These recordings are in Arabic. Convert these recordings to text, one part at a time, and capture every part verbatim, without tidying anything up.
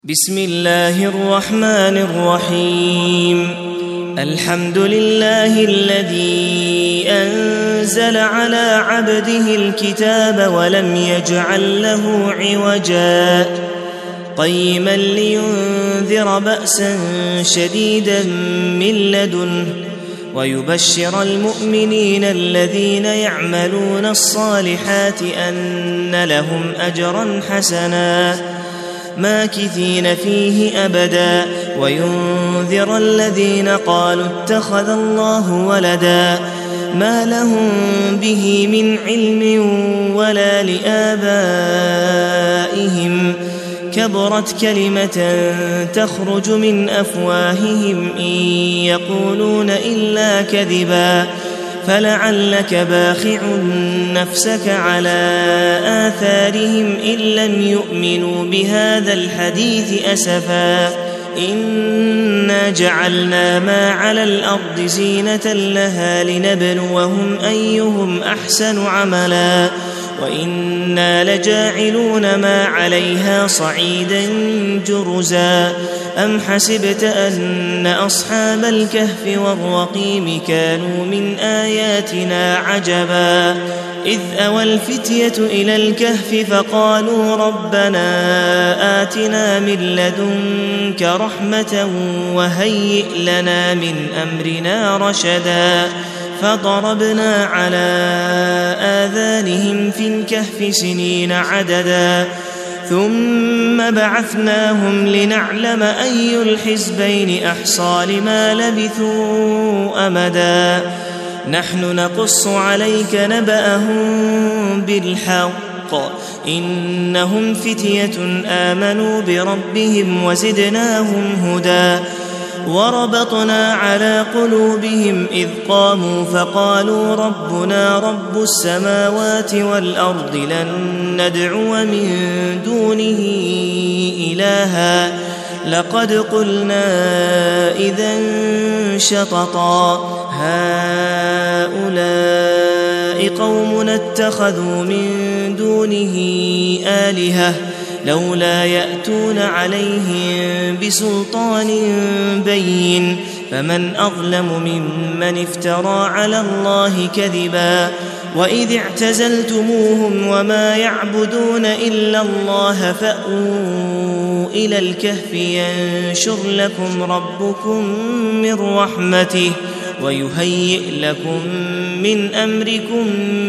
بسم الله الرحمن الرحيم. الحمد لله الذي أنزل على عبده الكتاب ولم يجعل له عوجا قيما لينذر بأسا شديدا من لدنه ويبشر المؤمنين الذين يعملون الصالحات أن لهم أجرا حسنا ماكثين فيه أبدا وينذر الذين قالوا اتخذ الله ولدا ما لهم به من علم ولا لآبائهم كبرت كلمة تخرج من أفواههم إن يقولون إلا كذبا فلعلك باخع نفسك على آثارهم إن لم يؤمنوا بهذا الحديث أسفا إنا جعلنا ما على الأرض زينة لها لنبلوهم أيهم أحسن عملا وإنا لجاعلون ما عليها صعيدا جرزا أم حسبت أن أصحاب الكهف والرقيم كانوا من آياتنا عجبا إذ أوى الفتية إلى الكهف فقالوا ربنا آتنا من لدنك رحمة وهيئ لنا من أمرنا رشدا فضربنا على آذانهم في الكهف سنين عددا ثم بعثناهم لنعلم أي الحزبين أحصى لما لبثوا أمدا نحن نقص عليك نبأهم بالحق إنهم فتية آمنوا بربهم وزدناهم هدى وربطنا على قلوبهم إذ قاموا فقالوا ربنا رب السماوات والأرض لن ندعو من دونه إلها لقد قلنا إذا شططا هؤلاء قومنا اتخذوا من دونه آلهة لولا يأتون عليهم بسلطان بين فمن أظلم ممن افترى على الله كذبا وإذ اعتزلتموهم وما يعبدون إلا الله فأووا إلى الكهف ينشر لكم ربكم من رحمته ويهيئ لكم من أمركم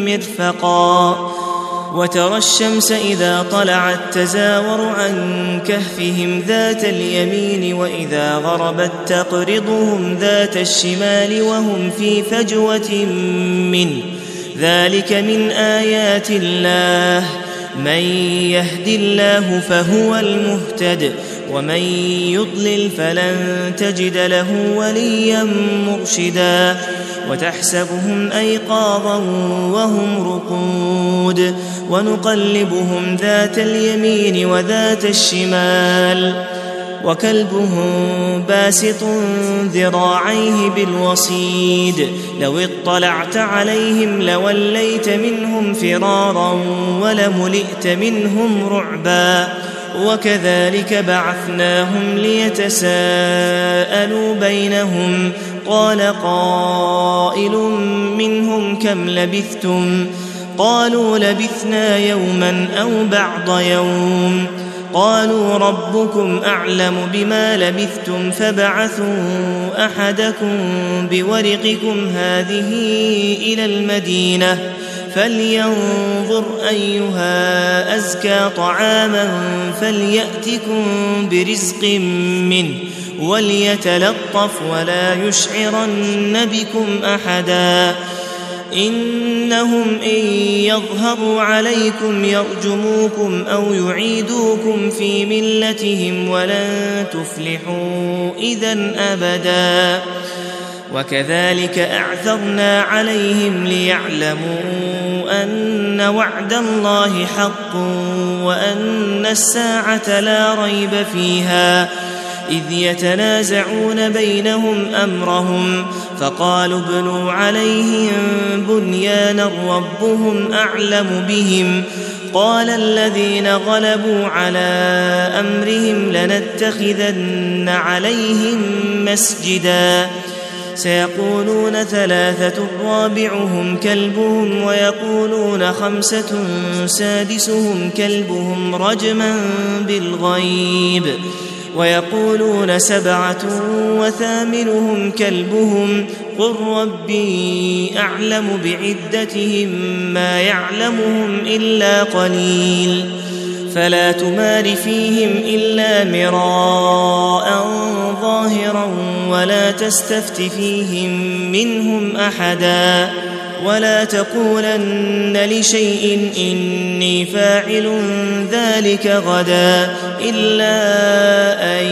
مرفقا وترى الشمس إذا طلعت تزاور عن كهفهم ذات اليمين وإذا غربت تقرضهم ذات الشمال وهم في فجوة منه ذلك من آيات الله من يهد الله فهو المهتد ومن يضلل فلن تجد له وليا مرشدا وتحسبهم أيقاظا وهم رقود ونقلبهم ذات اليمين وذات الشمال وكلبهم باسط ذراعيه بالوصيد لو اطلعت عليهم لوليت منهم فرارا ولملئت منهم رعبا وكذلك بعثناهم ليتساءلوا بينهم قال قائل منهم كم لبثتم قالوا لبثنا يوما أو بعض يوم قالوا ربكم أعلم بما لبثتم فبعثوا أحدكم بورقكم هذه إلى المدينة فلينظر أيها أزكى طعاما فليأتكم برزق منه وليتلطف ولا يشعرن بكم أحدا إنهم إن يظهروا عليكم يرجموكم أو يعيدوكم في ملتهم ولن تفلحوا إذن أبدا وكذلك أعثرنا عليهم ليعلموا أن وعد الله حق وأن الساعة لا ريب فيها إذ يتنازعون بينهم أمرهم فقالوا ابنوا عليهم بنيانا ربهم أعلم بهم قال الذين غلبوا على أمرهم لنتخذن عليهم مسجدا سيقولون ثلاثة رابعهم كلبهم ويقولون خمسة سادسهم كلبهم رجما بالغيب ويقولون سبعة وثامنهم كلبهم قل ربي أعلم بعدتهم ما يعلمهم إلا قليل فلا تمار فيهم إلا مراء ظاهرا ولا تستفت فيهم منهم أحدا ولا تقولن لشيء إني فاعل ذلك غدا إلا أن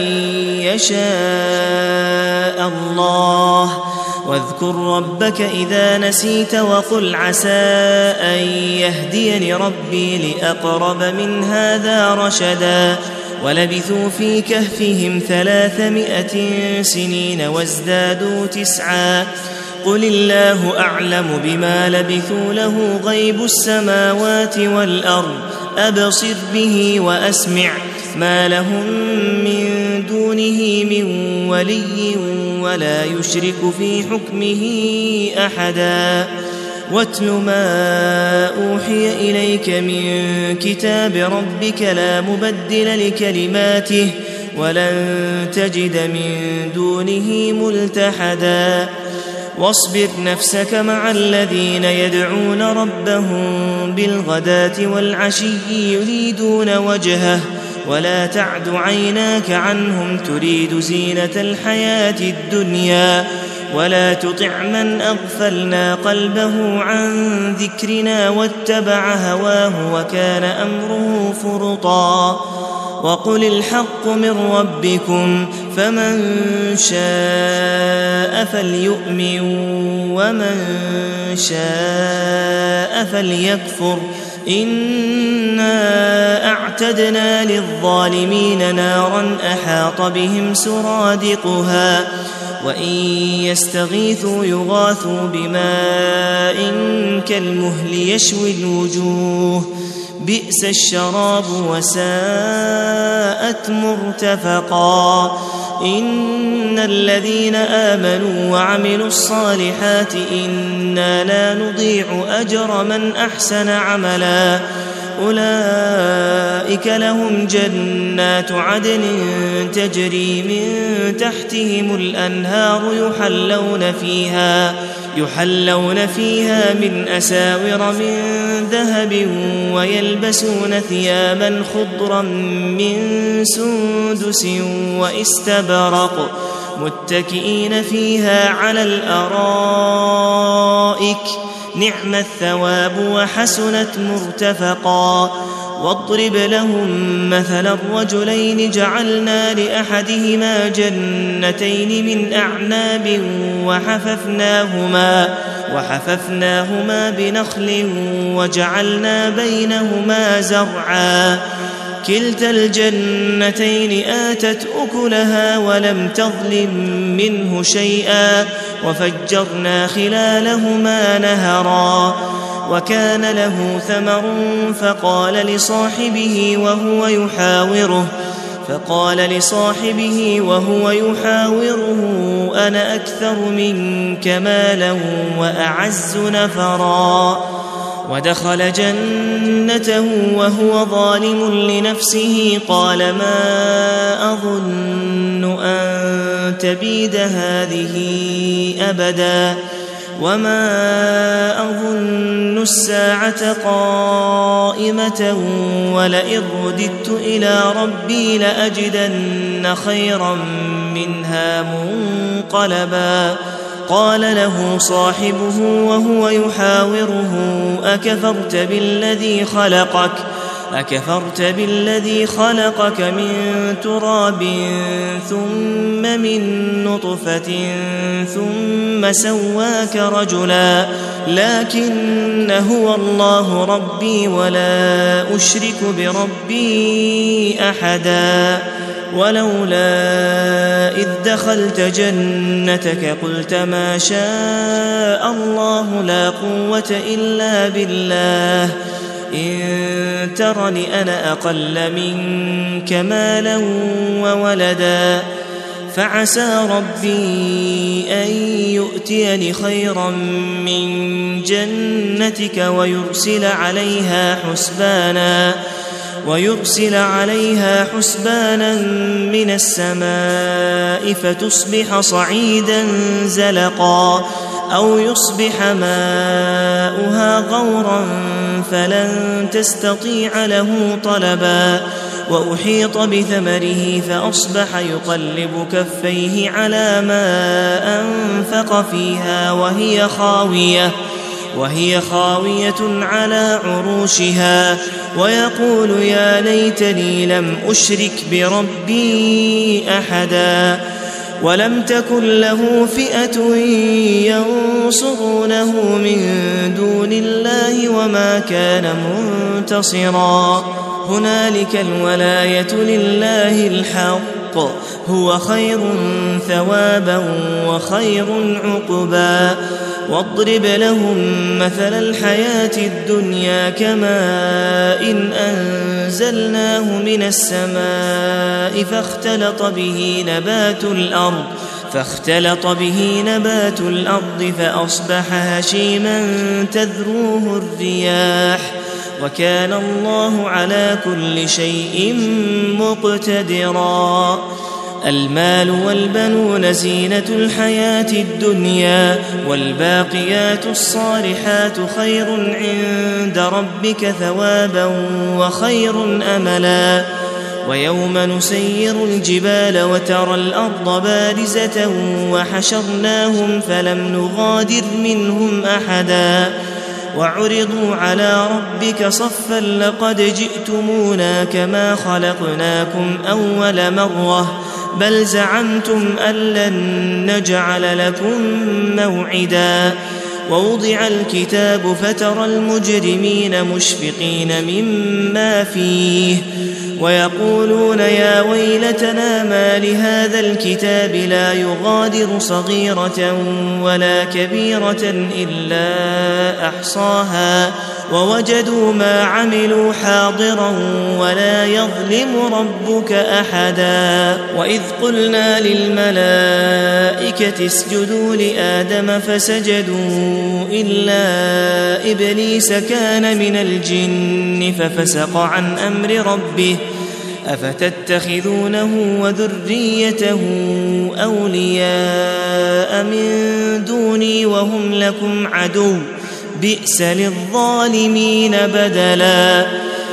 يشاء الله واذكر ربك إذا نسيت وقل عسى أن يهديني ربي لأقرب من هذا رشدا ولبثوا في كهفهم ثلاثمائة سنين وازدادوا تسعا قل الله أعلم بما لبثوا له غيب السماوات والأرض أبصر به وأسمع ما لهم من دونه من ولي ولا يشرك في حكمه أحدا واتل ما أوحي إليك من كتاب ربك لا مبدل لكلماته ولن تجد من دونه ملتحدا واصبر نفسك مع الذين يدعون ربهم بالغداة والعشي يريدون وجهه ولا تعد عيناك عنهم تريد زينة الحياة الدنيا ولا تطع من أغفلنا قلبه عن ذكرنا واتبع هواه وكان أمره فرطا وقل الحق من ربكم فمن شاء فليؤمن ومن شاء فليكفر إنا أعتدنا للظالمين نارا أحاط بهم سرادقها وإن يستغيثوا يغاثوا بماء كالمهل يشوي الوجوه بئس الشراب وساءت مرتفقا إن الذين آمنوا وعملوا الصالحات إنا لا نضيع أجر من أحسن عملا أولئك لهم جنات عدن تجري من تحتهم الأنهار يحلون فيها يحلون فيها من أساور من ذهب ويلبسون ثيابا خضرا من سندس واستبرق متكئين فيها على الأرائك نعم الثواب وحسنت مرتفقا واضرب لهم مثلا الرجلين جعلنا لأحدهما جنتين من أعناب وحففناهما وحففناهما بنخل وجعلنا بينهما زرعا كلتا الجنتين آتت أكلها ولم تظلم منه شيئا وفجرنا خلالهما نهرا وكان له ثمر فقال لصاحبه وهو يحاوره فقال لصاحبه وهو يحاوره أنا أكثر منك مالا وأعز نفرا ودخل جنته وهو ظالم لنفسه قال ما أظن أن تبيد هذه أبدا وما أظن الساعة قائمة ولئن رددت إلى ربي لأجدن خيرا منها منقلبا قال له صاحبه وهو يحاوره أكفرت بالذي خلقك أكفرت بالذي خلقك من تراب ثم من نطفة ثم سواك رجلا لكن هو الله ربي ولا أشرك بربي أحدا ولولا إذ دخلت جنتك قلت ما شاء الله لا قوة إلا بالله إن ترني أنا أقل منك مالا وولدا فعسى ربي أن يؤتيني خيرا من جنتك ويرسل عليها حسبانا ويرسل عليها حسبانا من السماء فتصبح صعيدا زلقا أو يصبح ماؤها غورا فلن تستطيع له طلبا وأحيط بثمره فأصبح يقلب كفيه على ما أنفق فيها وهي خاوية وهي خاوية على عروشها ويقول يا ليتني لم أشرك بربي أحدا ولم تكن له فئة ينصرونه من دون الله وما كان منتصرا هنالك الولاية لله الحق هو خير ثوابا وخير عقبا واضرب لهم مثل الحياة الدنيا كماء إن أنزلناه من السماء فاختلط به نبات الأرض فاختلط به نبات الأرض فأصبح هشيما تذروه الرياح وكان الله على كل شيء مقتدرا المال والبنون زينة الحياة الدنيا والباقيات الصالحات خير عند ربك ثوابا وخير أملا ويوم نسير الجبال وترى الأرض بارزة وحشرناهم فلم نغادر منهم أحدا وعرضوا على ربك صفا لقد جئتمونا كما خلقناكم أول مرة بل زعمتم أن لن نجعل لكم موعدا ووضع الكتاب فترى المجرمين مشفقين مما فيه ويقولون يا ويلتنا ما لهذا الكتاب لا يغادر صغيرة ولا كبيرة إلا أحصاها ووجدوا ما عملوا حاضرا ولا يظلم ربك أحدا وإذ قلنا للملائكة اسجدوا لآدم فسجدوا إلا إبليس كان من الجن ففسق عن أمر ربه أفتتخذونه وذريته أولياء من دوني وهم لكم عدو بئس للظالمين بدلا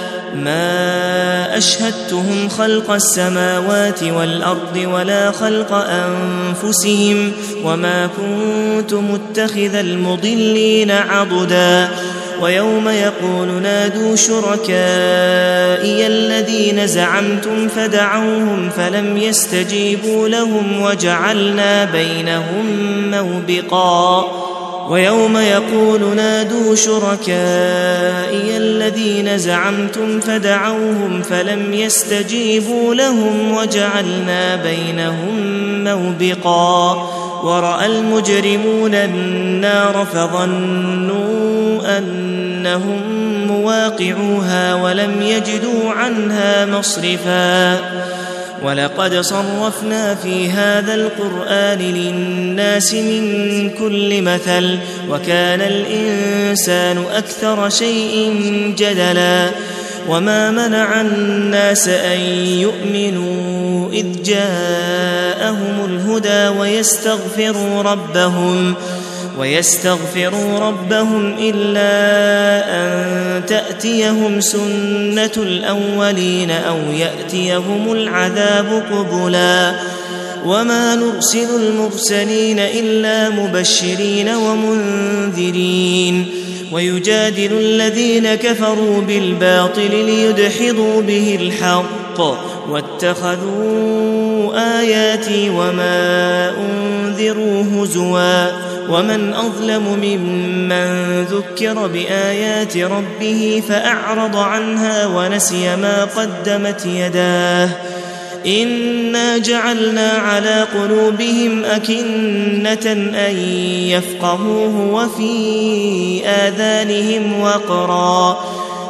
ما أشهدتهم خلق السماوات والأرض ولا خلق أنفسهم وما كنت متخذ المضلين عضدا ويوم يقول نادوا شركائي الذين زعمتم فدعوهم فلم يستجيبوا لهم وجعلنا بينهم موبقا ويوم يقول نادوا شركائي الذين زعمتم فدعوهم فلم يستجيبوا لهم وجعلنا بينهم موبقا ورأى المجرمون النار فظنوا أنهم مواقعوها ولم يجدوا عنها مصرفا ولقد صرفنا في هذا القرآن للناس من كل مثل وكان الإنسان أكثر شيء جدلا وما منع الناس أن يؤمنوا إذ جاءهم الهدى ويستغفروا ربهم ويستغفروا ربهم إلا أن تأتيهم سنة الأولين أو يأتيهم العذاب قبلا وما نرسل المرسلين إلا مبشرين ومنذرين ويجادل الذين كفروا بالباطل ليدحضوا به الحق واتخذوا آياتي وما أنذروا هزوا ومن أظلم ممن ذكر بآيات ربه فأعرض عنها ونسي ما قدمت يداه إنا جعلنا على قلوبهم أكنة أن يفقهوه وفي آذانهم وقرا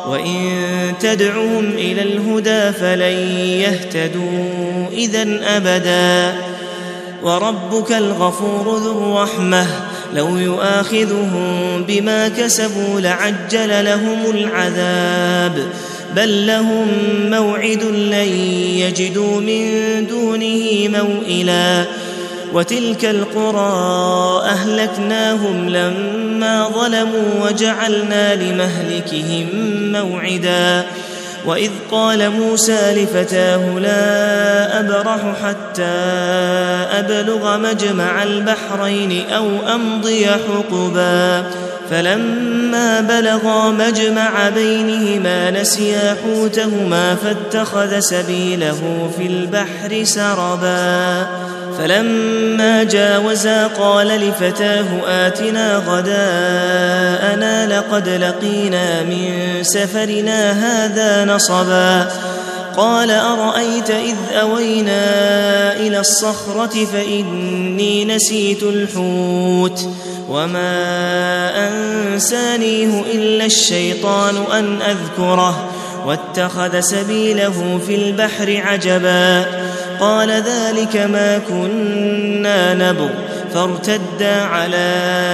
وإن تدعهم إلى الهدى فلن يهتدوا إذن أبدا وربك الغفور ذو الرحمة لو يؤاخذهم بما كسبوا لعجل لهم العذاب بل لهم موعد لن يجدوا من دونه موئلا وتلك القرى أهلكناهم لما ظلموا وجعلنا لمهلكهم موعدا وإذ قال موسى لفتاه لا أبرح حتى أبلغ مجمع البحرين أو أمضي حقبا فلما بلغا مجمع بينهما نسيا حوتهما فاتخذ سبيله في البحر سربا فلما جاوزا قال لفتاه آتنا غداءنا لقد لقينا من سفرنا هذا نصبا قال أرأيت إذ أوينا إلى الصخرة فإني نسيت الحوت وما أنسانيه إلا الشيطان أن أذكره واتخذ سبيله في البحر عجبا قال ذلك ما كنا نبغ فارتدا على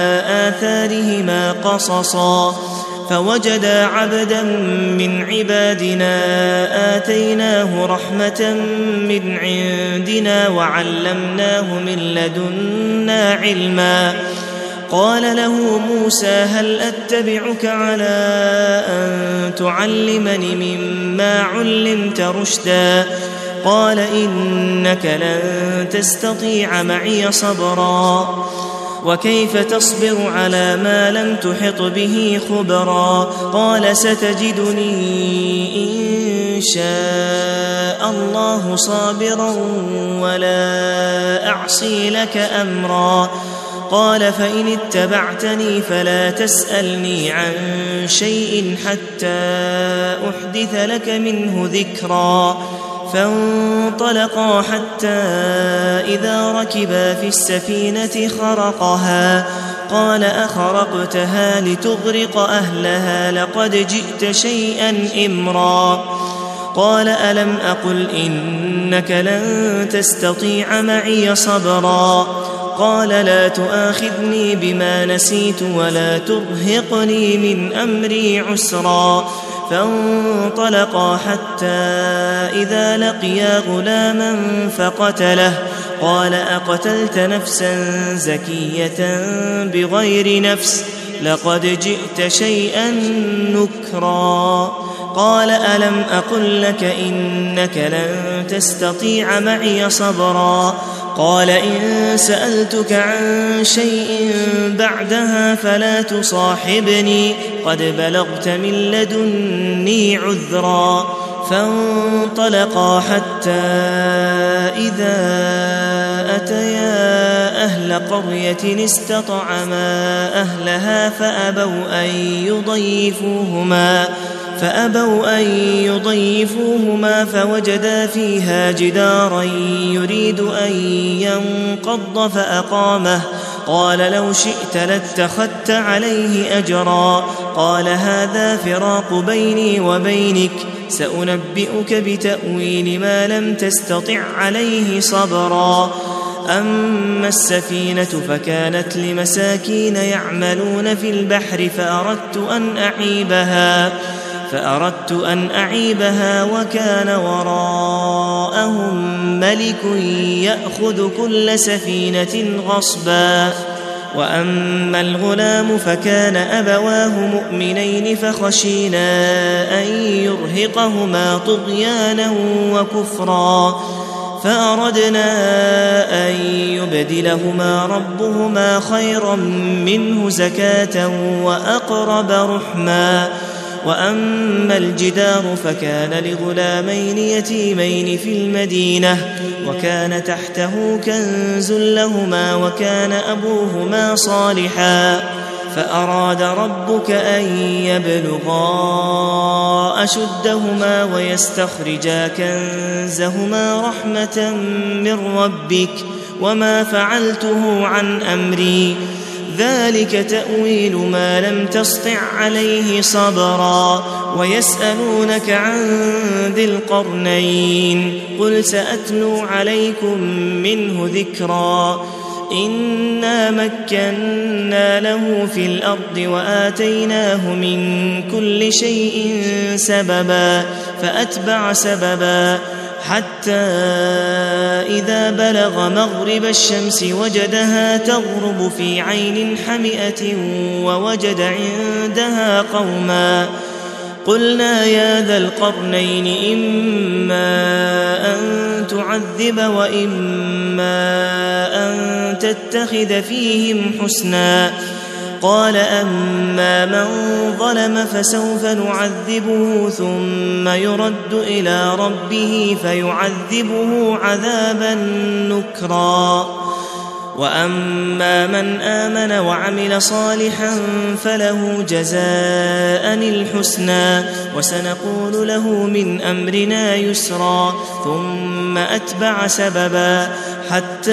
آثارهما قصصا فوجدا عبدا من عبادنا آتيناه رحمة من عندنا وعلمناه من لدنا علما قال له موسى هل أتبعك على أن تعلمني مما علمت رشدا قال إنك لن تستطيع معي صبرا وكيف تصبر على ما لم تحط به خبرا قال ستجدني إن شاء الله صابرا ولا أعصي لك أمرا قال فإن اتبعتني فلا تسألني عن شيء حتى أحدث لك منه ذكرا فانطلقا حتى إذا ركبا في السفينة خرقها قال أخرقتها لتغرق أهلها لقد جئت شيئا إمرا قال ألم أقل إنك لن تستطيع معي صبرا قال لا تؤاخذني بما نسيت ولا ترهقني من أمري عسرا فانطلقا حتى إذا لقيا غلاما فقتله قال أقتلت نفسا زكية بغير نفس لقد جئت شيئا نكرا قال ألم أقل لك إنك لن تستطيع معي صبرا قال إن سألتك عن شيء بعدها فلا تصاحبني قد بلغت من لدني عذرا فانطلقا حتى إذا أتيا أهل قرية استطعما أهلها فأبوا أن يضيفوهما فأبوا أن يضيفوهما فوجدا فيها جدارا يريد أن ينقض فأقامه قال لو شئت لاتخذت عليه أجرا قال هذا فراق بيني وبينك سأنبئك بتأويل ما لم تستطع عليه صبرا أما السفينة فكانت لمساكين يعملون في البحر فأردت أن أعيبها فأردت أن أعيبها وكان وراءهم ملك يأخذ كل سفينة غصبا وأما الغلام فكان أبواه مؤمنين فخشينا أن يرهقهما طغيانا وكفرا فأردنا أن يبدلهما ربهما خيرا منه زكاة وأقرب رحما وأما الجدار فكان لغلامين يتيمين في المدينة وكان تحته كنز لهما وكان أبوهما صالحا فأراد ربك أن يبلغا أشدهما ويستخرجا كنزهما رحمة من ربك وما فعلته عن أمري ذلك تأويل ما لم تسطع عليه صبرا ويسألونك عن ذي القرنين قل سأتلو عليكم منه ذكرا إنا مكنا له في الأرض وآتيناه من كل شيء سببا فأتبع سببا حتى إذا بلغ مغرب الشمس وجدها تغرب في عين حمئة ووجد عندها قوما قلنا يا ذا القرنين إما أن تعذب وإما أن تتخذ فيهم حسنا قال أما من ظلم فسوف نعذبه ثم يرد إلى ربه فيعذبه عذابا نكرا وأما من آمن وعمل صالحا فله جزاء الحسنى وسنقول له من أمرنا يسرا ثم أتبع سببا حتى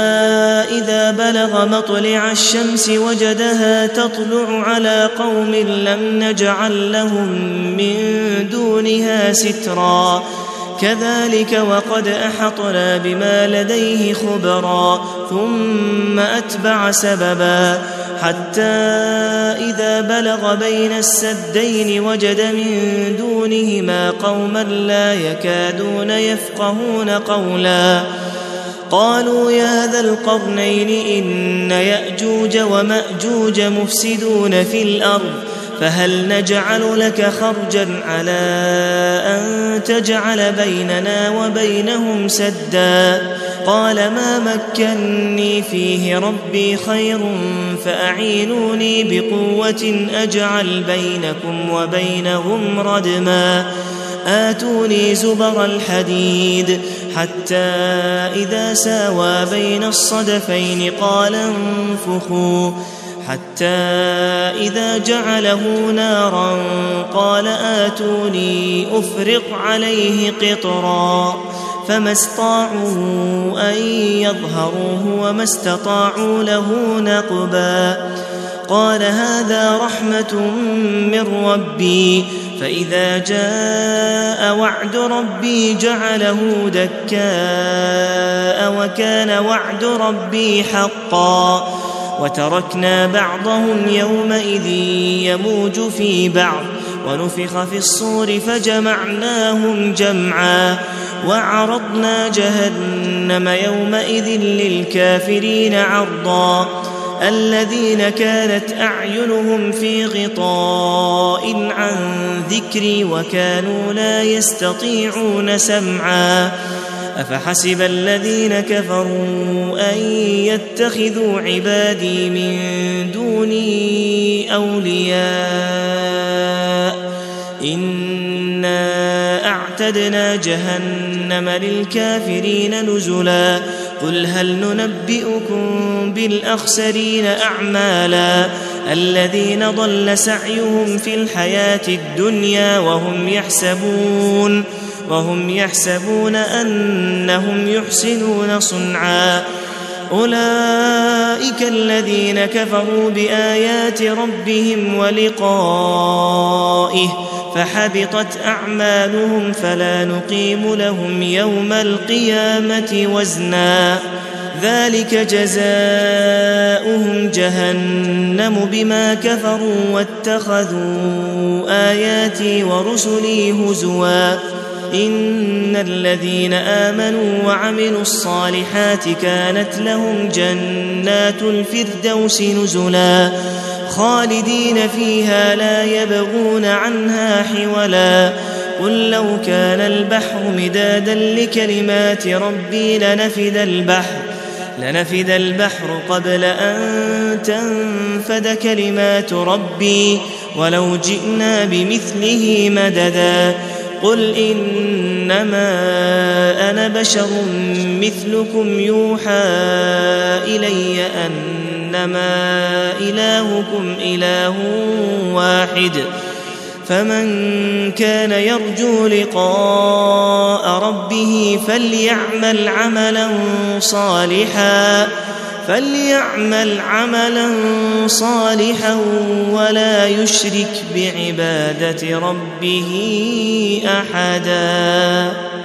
إذا بلغ مطلع الشمس وجدها تطلع على قوم لم نجعل لهم من دونها سترا كذلك وقد أحطنا بما لديه خبرا ثم أتبع سببا حتى إذا بلغ بين السدين وجد من دونهما قوما لا يكادون يفقهون قولا قالوا يا ذا القرنين إن يأجوج ومأجوج مفسدون في الأرض فهل نجعل لك خرجا على أن تجعل بيننا وبينهم سدا قال ما مكني فيه ربي خير فأعينوني بقوة أجعل بينكم وبينهم ردما آتوني زبر الحديد حتى إذا ساوى بين الصدفين قال انفخوا حتى إذا جعله نارا قال آتوني أفرغ عليه قطرا فما استطاعوا أن يظهروه وما استطاعوا له نقبا قال هذا رحمة من ربي فإذا جاء وعد ربي جعله دكاء وكان وعد ربي حقا وتركنا بعضهم يومئذ يموج في بعض ونفخ في الصور فجمعناهم جمعا وعرضنا جهنم يومئذ للكافرين عرضا الذين كانت أعينهم في غطاء عن ذكري وكانوا لا يستطيعون سمعا أفحسب الذين كفروا أن يتخذوا عبادي من دوني أولياء إنا أعتدنا جهنم للكافرين نزلا قل هل ننبئكم بالأخسرين أعمالا الذين ضل سعيهم في الحياة الدنيا وهم يحسبون وهم يحسبون أنهم يحسنون صنعا أولئك الذين كفروا بآيات ربهم ولقائه فحبطت أعمالهم فلا نقيم لهم يوم القيامة وزنا ذلك جزاؤهم جهنم بما كفروا واتخذوا آياتي ورسلي هزوا إن الذين آمنوا وعملوا الصالحات كانت لهم جنات الفردوس نزلا خالدين فيها لا يبغون عنها حولا قل لو كان البحر مدادا لكلمات ربي لنفد البحر لنفد البحر قبل أن تنفد كلمات ربي ولو جئنا بمثله مددا قل إنما أنا بشر مثلكم يوحى إلي أنما إلهكم إله واحد فمن كان يرجو لقاء ربه فليعمل عملا صالحا فليعمل عملا صالحا ولا يشرك بعبادة ربه أحدا.